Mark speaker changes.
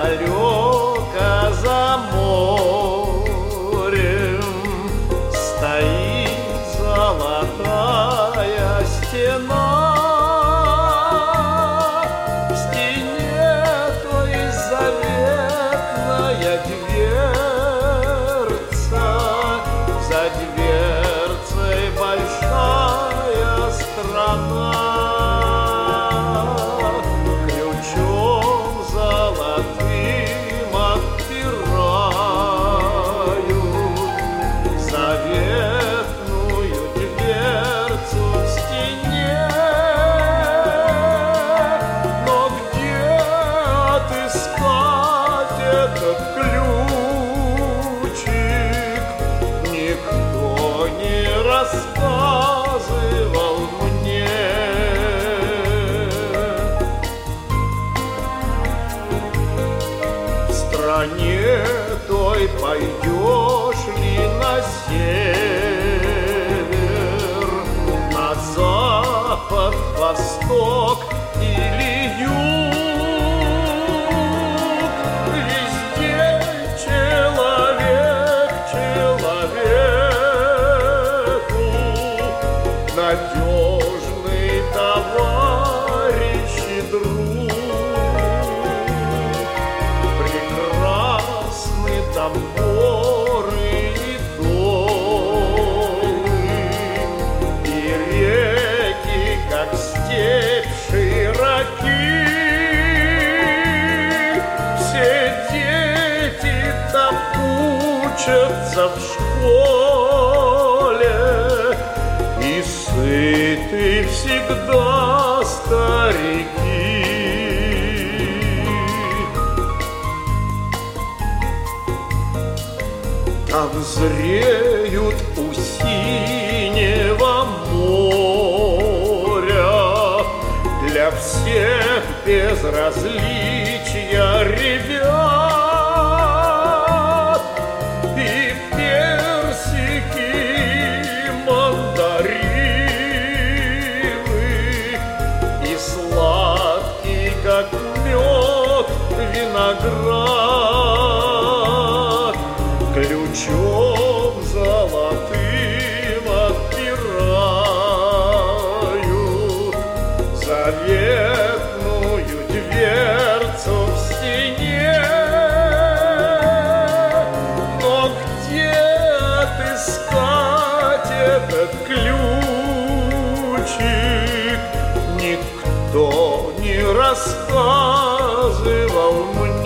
Speaker 1: далеко за морем стоит золотая стена. В стене той заветная дверца, за дверцей большая страна. Рассказывал мне. В стране той пойдешь ли на север, на запад, восток или юг, везде человек человеку надежный товарищ и друг. Прекрасны там горы и долы, и реки, как степь, широки. Все дети там учатся в школе, и сыты всегда старики. Там зреют у синего моря для всех безразличия ребят, и персики, и мандарины, и сладкий, как мед, виноград. Ключом золотым отпирают заветную дверцу в стене. Но где отыскать этот ключик, никто не рассказывал мне.